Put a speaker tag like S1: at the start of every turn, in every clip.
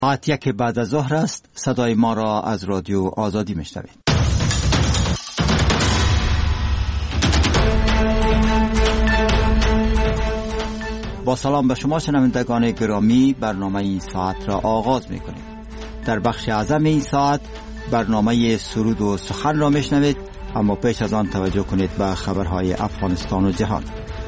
S1: ساعت 1 بعد از ظهر است. صدای ما را از رادیو آزادی میشنوید. با سلام به شما شنوندگان گرامی، برنامه این ساعت را آغاز میکنیم. در بخش اعظم این ساعت برنامه سرود و سخن را میشنوید، اما پیش از آن توجه کنید به خبرهای افغانستان و جهان.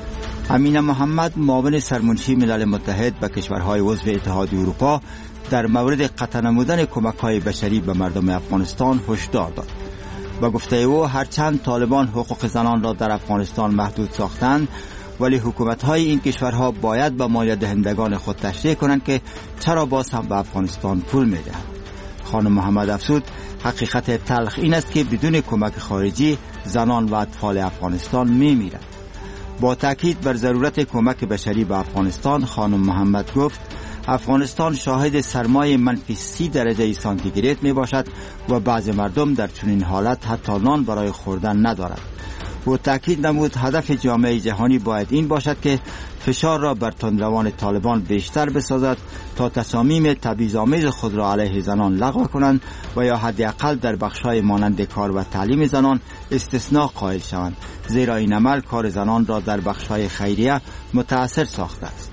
S1: امین محمد، معاون سرمنشی ملل متحد به کشورهای عضو اتحادیه اروپا، در مورد قطع نمودن کمک‌های بشری به مردم افغانستان هشدار داد. با گفته او هرچند طالبان حقوق زنان را در افغانستان محدود ساختند، ولی حکومت‌های این کشورها باید به مالیات دهندگان خود تشریح کنند که چرا باز هم به افغانستان پول می‌دهند. خانم محمد افزود حقیقت تلخ این است که بدون کمک خارجی زنان و اطفال افغانستان می‌میرند. با تاکید بر ضرورت کمک بشری به افغانستان، خانم محمد گفت افغانستان شاهد سرمای منفی 30 درجه سانتیگراد می باشد و بعض مردم در چنین حالت حتی نان برای خوردن ندارد. او تاکید نمود هدف جامعه جهانی باید این باشد که فشار را بر تندروان طالبان بیشتر بسازد تا تصامیم تبعیض‌آمیز خود را علیه زنان لغو کنند و یا حداقل در بخش‌های مانند کار و تعلیم زنان استثناء قائل شوند، زیرا این عمل کار زنان را در بخش‌های خیریه متأثر ساخته است.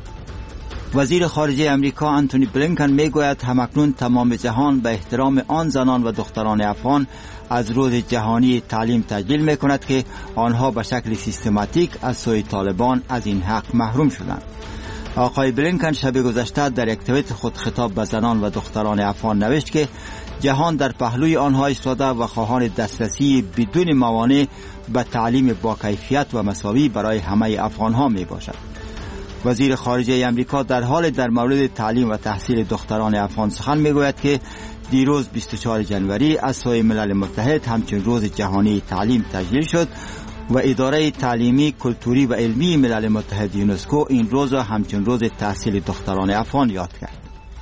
S1: وزیر خارجه امریکا انتونی بلینکن میگوید همکنون تمام جهان به احترام آن زنان و دختران افغان از روز جهانی تعلیم تجلیل میکند که آنها به شکل سیستماتیک از سوی طالبان از این حق محروم شدند. آقای بلینکن شب گذشته در یک توییت خود خطاب به زنان و دختران افغان نوشت که جهان در پهلوی آنها ایستاده و خواهان دسترسی بدون موانع به تعلیم با کیفیت و مساوی برای همه افغانها می باشد. وزیر خارجه امریکا در حال در مورد تعلیم و تحصیل دختران افغان سخن میگوید که دیروز 24 جنوری از سوی ملل متحد همچون روز جهانی تعلیم تجلیل شد و اداره تعلیمی، کلتوری و علمی ملل متحد یونسکو این روز را همچون روز تحصیل دختران افغان یاد کرد.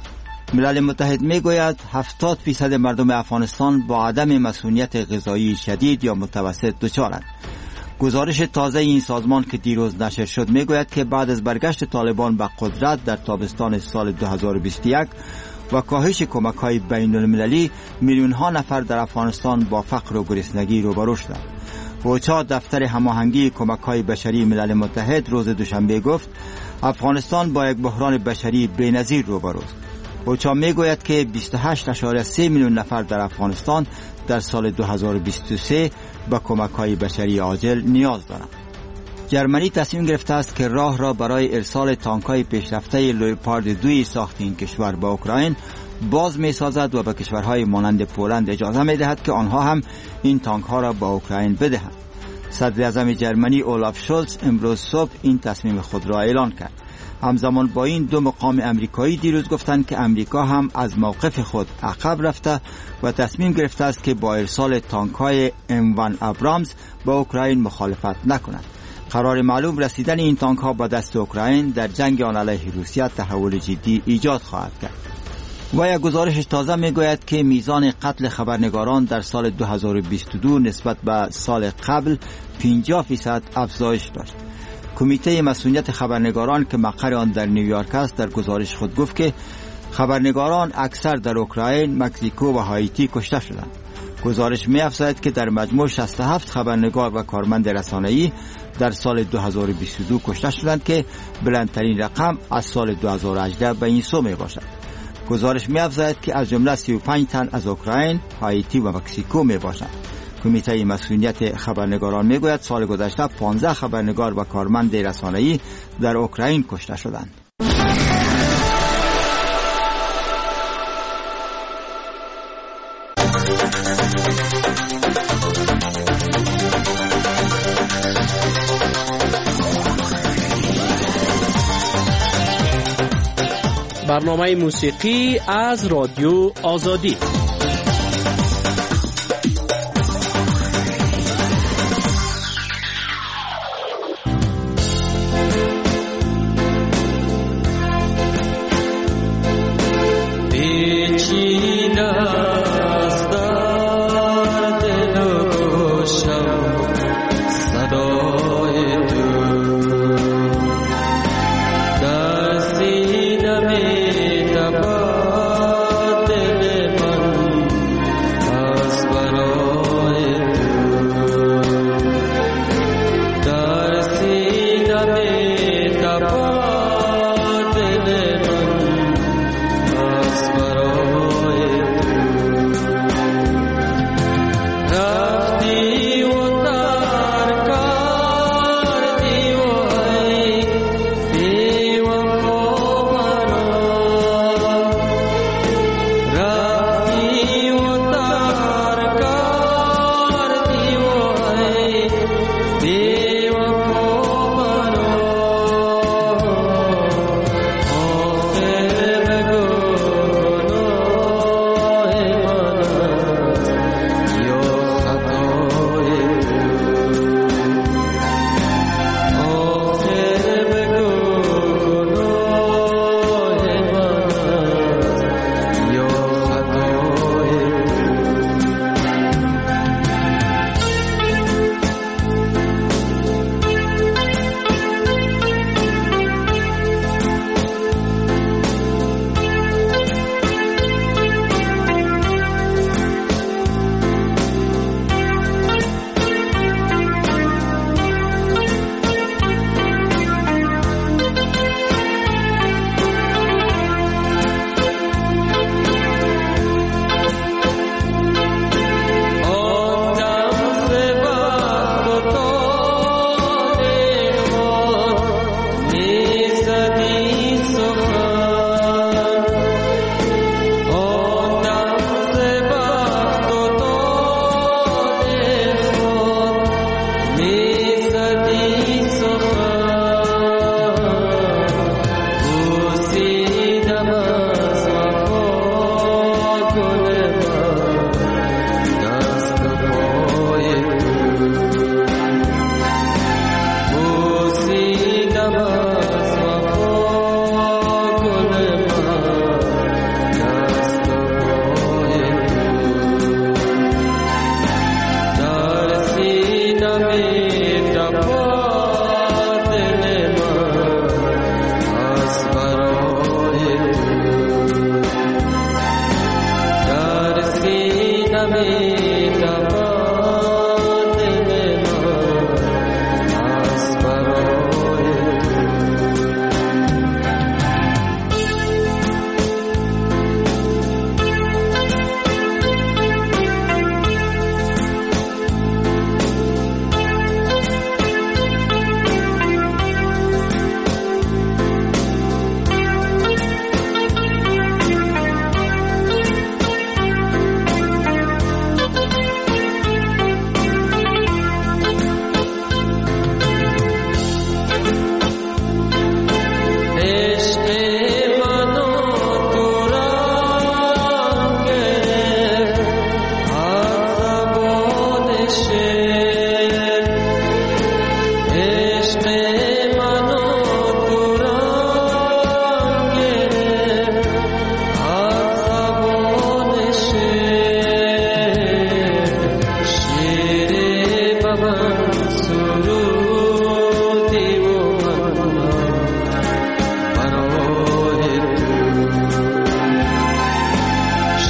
S1: ملل متحد میگوید 70% مردم افغانستان با عدم مسئولیت غذایی شدید یا متوسط دچارند. گزارش تازه این سازمان که دیروز نشر شد میگوید که بعد از برگشت طالبان به قدرت در تابستان سال 2021 و کاهش کمک‌های بین‌المللی، میلیون‌ها نفر در افغانستان با فقر و گرسنگی روبرو شدند. اوچا، دفتر هماهنگی کمک‌های بشری ملل متحد، روز دوشنبه گفت افغانستان با یک بحران بشری بی‌نظیر روبروست. اوچا میگوید که 28.3 میلیون نفر در افغانستان در سال 2023 به کمک‌های بشری عاجل نیاز دارند. جرمنی تصمیم گرفته است که راه را برای ارسال تانک‌های پیشرفته لئوپارد 2 ساخت این کشور با اوکراین باز می‌سازد و به کشورهای مانند پولند اجازه می‌دهد که آنها هم این تانک‌ها را با اوکراین بدهند. صدر اعظم جرمنی اولاف شولز امروز صبح این تصمیم خود را اعلان کرد. همزمان با این دو مقام امریکایی دیروز گفتند که امریکا هم از موقف خود عقب رفته و تصمیم گرفته است که با ارسال تانک‌های M1 ابرامز با اوکراین مخالفت نکند. قرار معلوم رسیدن این تانک‌ها به دست اوکراین در جنگ آن علیه روسیه تحول جدی ایجاد خواهد کرد. و یک گزارش تازه میگوید که میزان قتل خبرنگاران در سال 2022 نسبت به سال قبل 50% افزایش داشت. کمیته مسئولیت خبرنگاران که مقر آن در نیویورک است در گزارش خود گفت که خبرنگاران اکثر در اوکراین، مکزیکو و هایتی کشته شدند. گزارش می‌افزاید که در مجموع 67 خبرنگار و کارمند رسانه‌ای در سال 2022 کشته شدند که بلندترین رقم از سال 2018 به این سو میباشد. گزارش می‌افزاید که از جمله 35 تن از اوکراین، هایتی و مکزیکو میباشند. کمیته مسئولیت خبرنگاران میگوید سال گذشته 15 خبرنگار و کارمند رسانه‌ای در اوکراین کشته شدند.
S2: برنامه موسیقی از رادیو آزادی.
S3: Dasi nami tabah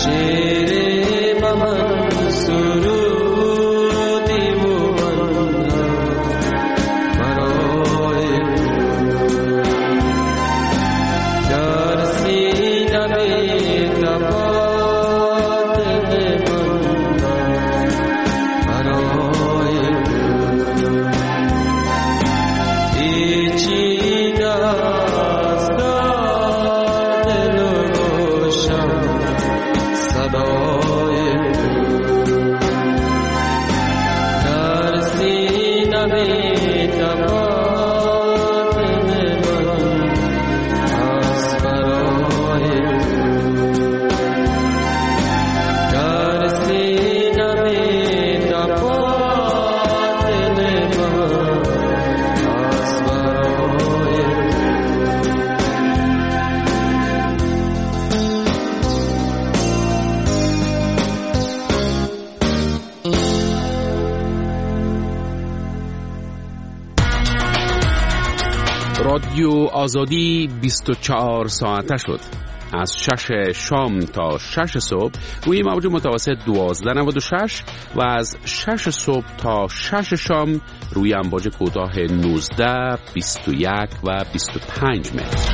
S3: رادیو آزادی 24 ساعته شد. از 6 شام تا 6 صبح روی موج متوسط 1296 و از 6 صبح تا 6 شام روی امواج کوتاه 19, 21 و 25 متر.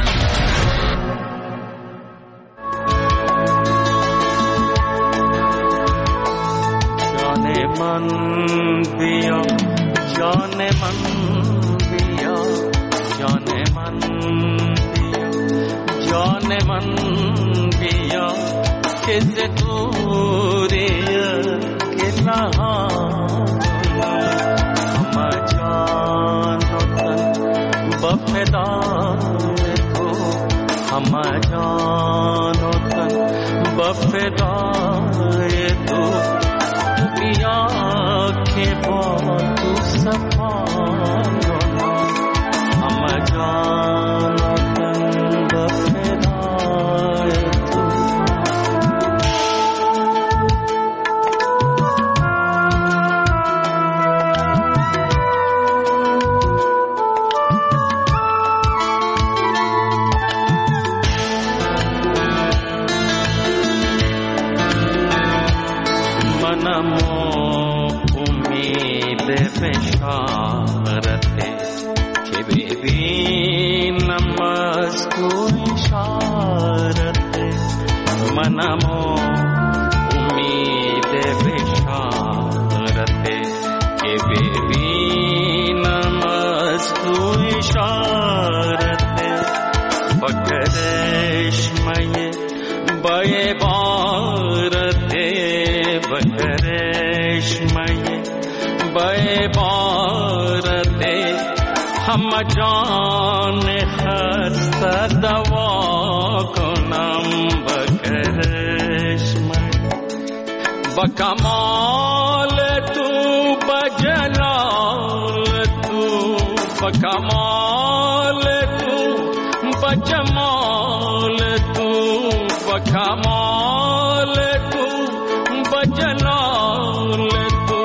S4: جان من بیا، جان من بیا، جان من بیا، جان من بیا که ز دوری گلهان همه جان و تن با فدای تو، همه جان و تن با فدای تو، بیا که با تو صفا کنم همه جان و تن با فدای تو. منم بشارته که ببینم از تو اشارته، منم امید بشارته که ببینم از تو اشارته، با کرشمه با عبارته، با کرشمه با عبارته همه جان خسته دوا کنم با کرشمه، با کمال تو، با جلال تو، با کمال تو، با جمال تو، با کمال تو، با جلال تو،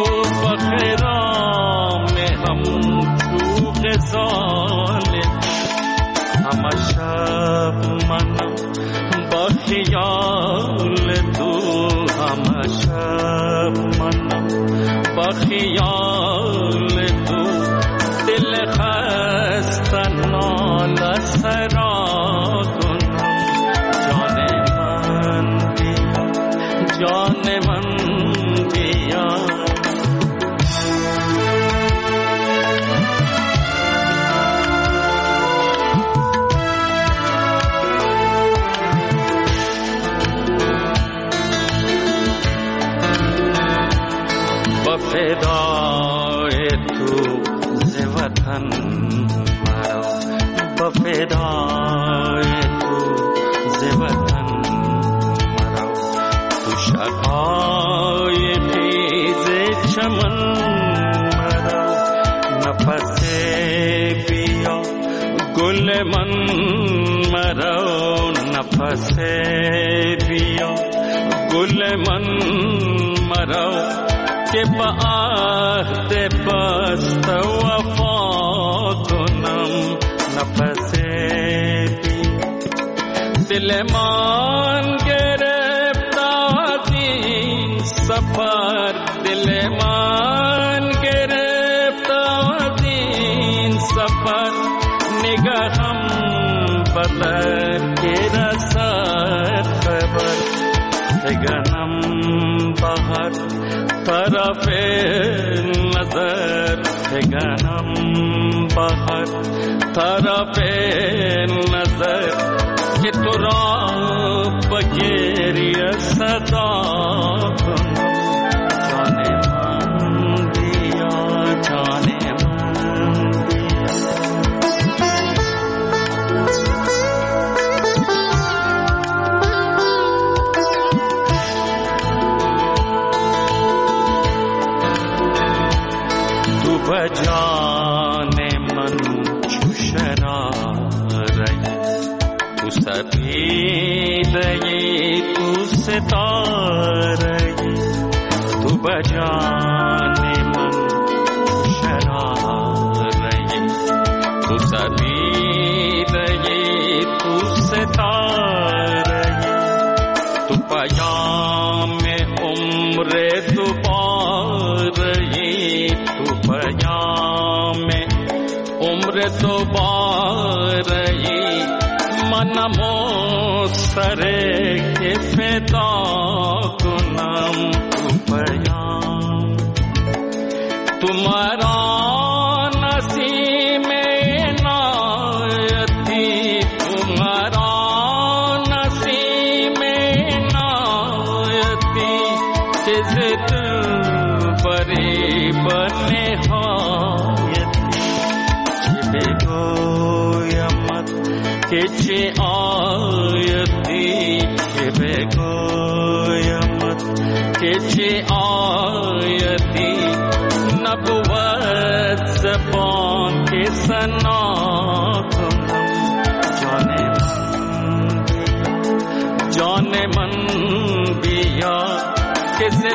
S4: همه شب منم با خیال تو، همه شب منم با خیال تو، دل خسته ناله سرا کنم جان من بیا، جان من بیا. فدای تو ز وطن مرا، با فدای تو ز وطن مرا، تو شقای خیز چمن مرا، نفس بیا گل من مرا، نفس بیا گل من مرا که با عهد بست وفا کنم نفس بی، دل من گرفت سفر دل من گرفت از این سفر نگاهم بدر که رسد خبر فگنم بهر طرف نظر فگنم بهر طرف نظر که تو را بگریه صدا کنم جان من بیا جان من تو بجان من چو شراره تو سپیده تو ستاره تو بجان من شراره تو سپیده تو ستاره تو پیام عمر دوباره تو پیام عمر دوباره منم سر که فدا کنم تو پیام تو مرا نسیم عنایتی تو مرا نسیم عنایتی که ز دل بری بنهایتی چه بگویمت که چه آیتی که بگویمت که چه آیتی نبود زبان که ثنا کنم جان من بیا که ز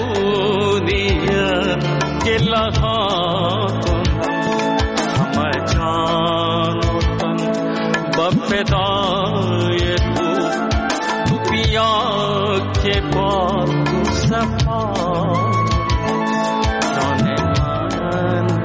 S4: دنیا که لها کنم همه جان و تن بفدای تو بیا که با تو صفا جان من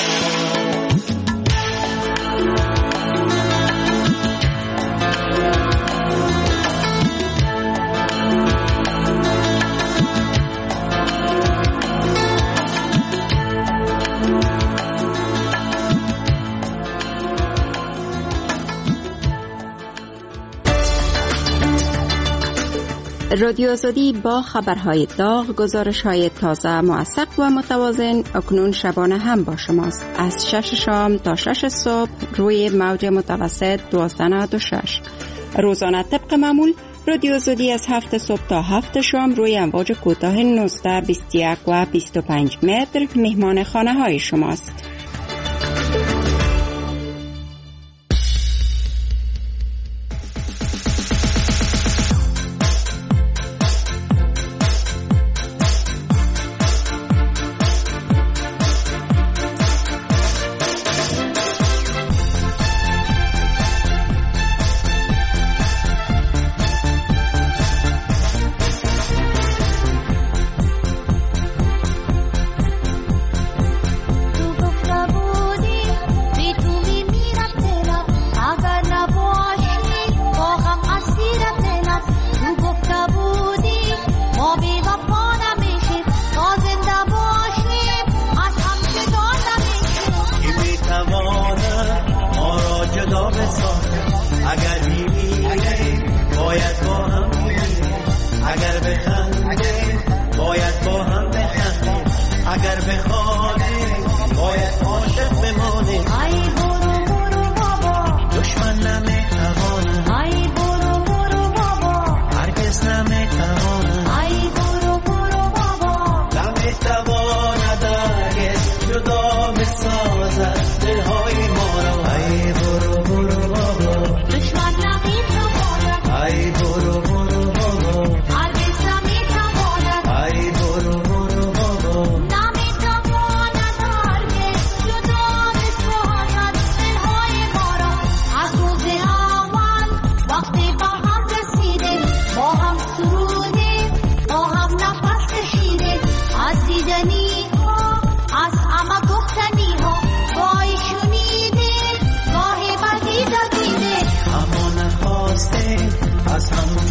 S5: رادیو آزادی با خبرهای داغ، گزارش‌های تازه، موثق و متوازن اکنون شبانه هم با شماست. از 6 شام تا 6 صبح روی موج متوسط 1296. روزانه طبق معمول رادیو آزادی از 7 صبح تا 7 شام روی امواج کوتاه 19، 21 و 25 متر مهمان خانه‌های شماست.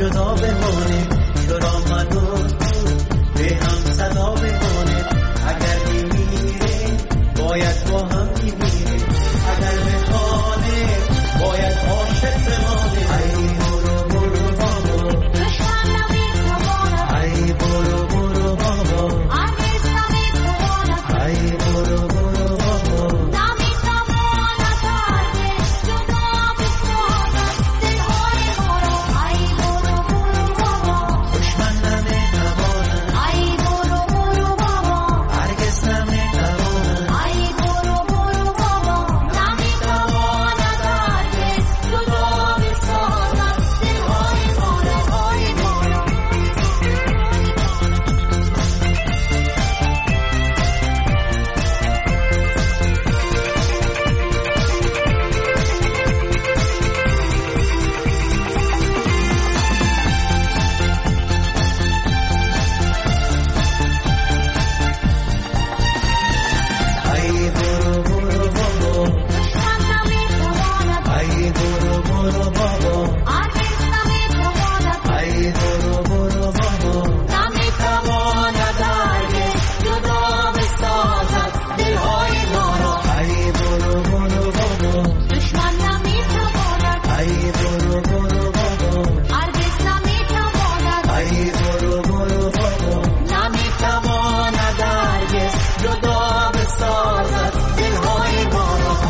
S4: جدا بمانه چرا منو به هم صدا بمانه اگر میمیره باید با هم میمیره اگر بخانه باید عاشق بمانه ای برو برو بابا دشمن نمیتواند ای برو برو بابا هرگز نمیتواند ای برو برو بابا نمیتواند هرگز جدا بسازد دلهای ما را ای برو برو بابا دشمن نمیتواند ای برو برو بابا هرگز نمیتواند ای برو برو بابا نمیتواند هرگز جدا بسازد دلهای ما را ای برو برو بابا دشمن نمیتواند ای برو برو بابا هرگز نمیتواند ای برو برو بابا نمیتواند هرگز جدا بسازد دلهای ما را ای برو برو بابا دشمن نمیتواند ای برو برو بابا هرگز نمیتواند ای برو برو بابا نمیتواند هرگز جدا بسازد دلهای ما را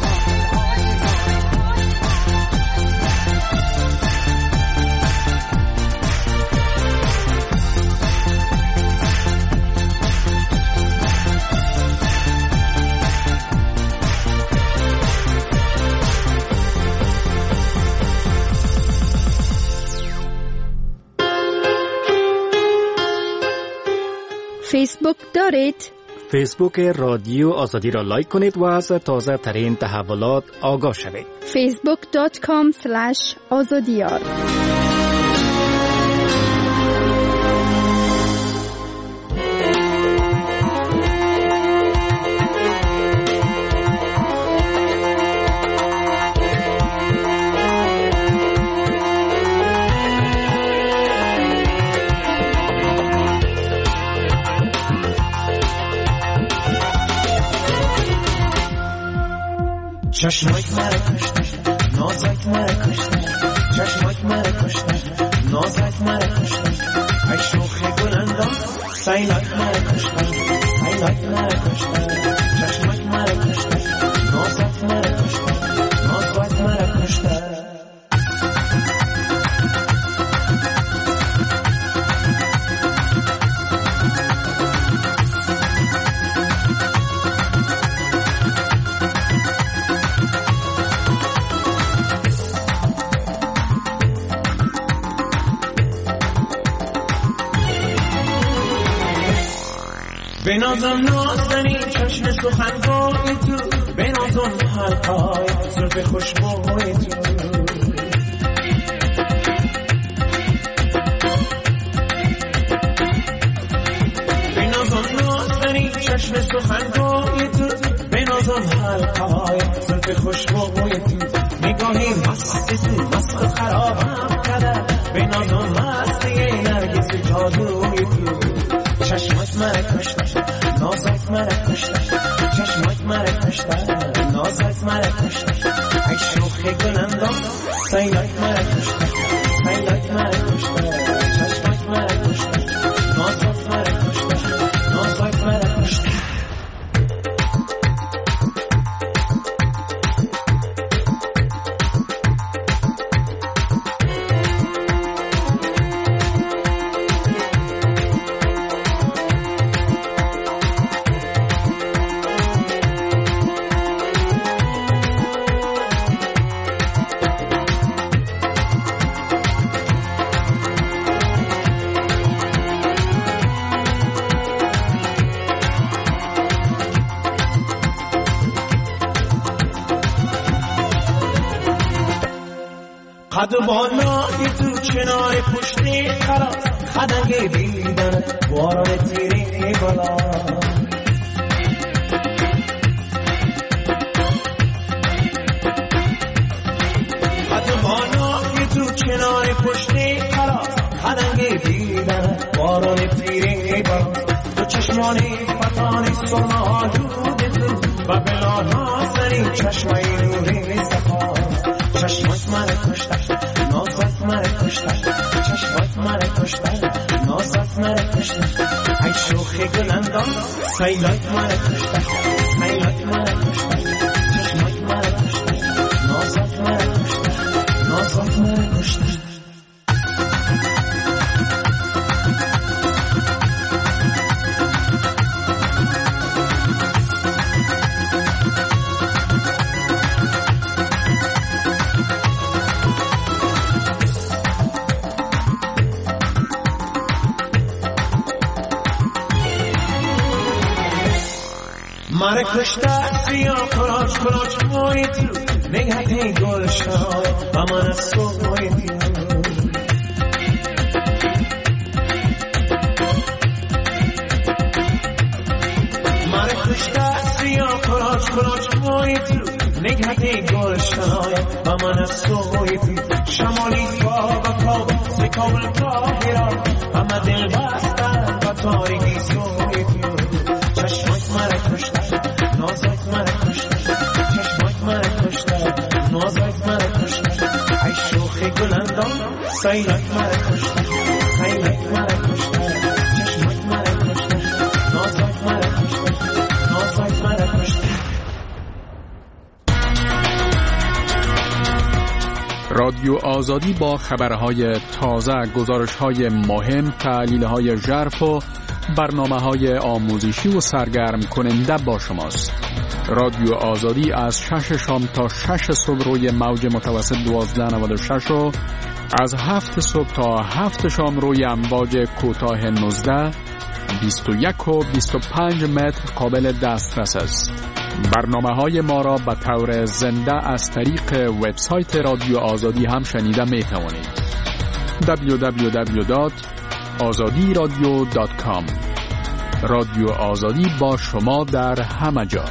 S5: فیسبوک دارید؟
S6: فیسبوک رادیو آزادی را لایک کنید و از تازه ترین تحولات آگاه شوید.
S5: facebook.com/azadiyar
S4: چشمک مرا کشته نازک مرا کشته چشمک مرا کشته نازک مرا کشته ای شوخی گلندام سینک مرا کشته سینک مرا کشته چشمک مرا کشته نازک مرا کشته نازک مرا کشته بنازم نازنی چشم سخنگوی تو بنازم حلقای زلف خوشبوی تو بنازم نازنی چشم سخنگوی تو بنازم حلقای زلف خوشبوی تو نگاهی مستی تو مسخ خرابم کرده بنازم مستی نرگس جادوی تو چشمک مرا کشته نازک مرا کشته چشمک مرا کشته نازک مرا کشته ای شوخی گلندام سینک مرا کشته سینک مرا کشته چشمک مرا کشته نازک مرا کشته نازک مرا کشته قد بالای تو کنار پشتی خلاص خدنگ بیدن باران تیری بالا قد بالای تو کنار پشتی خلاص باران پیری با تو چشمانی پتان سرمالود تو و بلانا سری چشمای نوری صفا چشمات من کشتن نازت من کشتن چشمات من کشتن نازت من کشتن ای شوخی گلندان سیلات من کشتن سیلات من کشتن چشمات من کشتن نازت من کشتن نازت من کشتن ماره کشته سیاه کلاچ کلاچ موی تو نگهتی گل شای و من از تو موی تو ماره کشته سیاه کلاچ کلاچ موی تو نگهتی گل شای و من از تو موی تو شمالی پا و پا سکابل کاهرا همه دل بستن و تاریکی سوی تو چشمات ماره کشته نازت من کشتن چشمات من کشتن نازت من کشتن ای شوخی گلندان سیلات من کشتن سیلات من کشتن چشمات من کشتن نازت من کشتن نازت من کشتن.
S7: رادیو آزادی با خبرهای تازه، گزارش‌های مهم، تحلیل‌های ژرف و برنامه‌های آموزشی و سرگرم کننده با شماست. رادیو آزادی از 6 شام تا 6 صبح روی موج متوسط 1296 و از 7 صبح تا 7 شام روی امواج کوتاه 19، 21 و 25 متر قابل دسترس است. برنامه‌های ما را به طور زنده از طریق وبسایت رادیو آزادی هم شنیده می‌توانید. www.azadiradio.com. رادیو آزادی با شما در همه جا.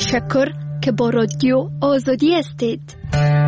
S8: تشکر که با رادیو آزادی هستید.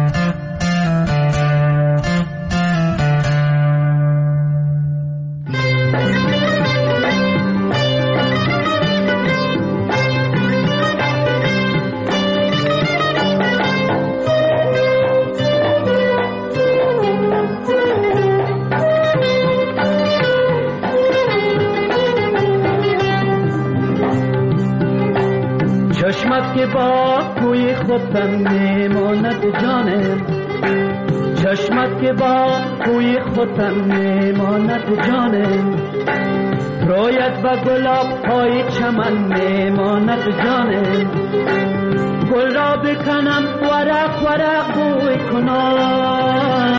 S9: چشمت که با کوی خودم میماند جانم، چشمت که با کوی خودم میماند جانم، رویت و گلاب های چمن میماند جانم، گل را بکنم ورق ورق بوی کنم.